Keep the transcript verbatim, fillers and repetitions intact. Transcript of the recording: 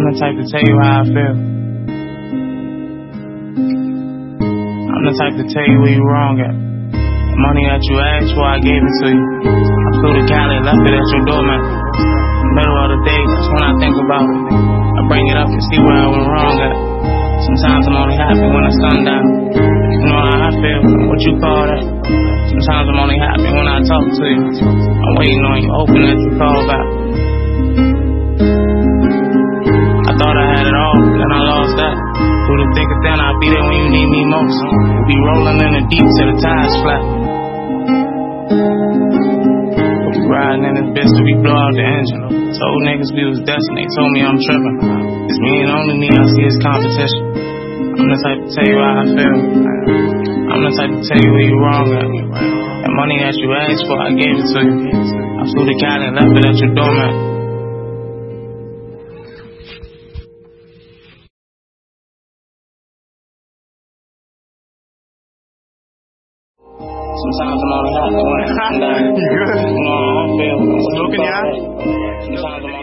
the type to tell you how I feel. I'm the type to tell you where you wrong at. The money that you asked for, I gave it to you. I flew to Cali, left it at your door, man. Middle of the day, that's when I think about it. I bring it up and see where I went wrong at. Sometimes I'm only happy when the sun down. You know how I feel, what you call that? Sometimes I'm only happy when I talk to you. I'm waiting on you, hoping that you call back. I thought I had it all, then I lost that. Through the thick of thin, I'll be there when you need me most. We'll be rolling in the deep till the tide's flat. We'll be riding in this bitch till we blow out the engine. Told niggas we was destined, they told me I'm tripping. It's me and only me, I see it's competition. I'm the type to tell you how I feel. I'm the type to tell you where you wrong at. That money that you asked for, I gave it to you. I flew to Cali and left it at your door, man. Sometimes I'm only happy when it's down. You good? You know how I feel. Smoking, yeah? Sometimes I'm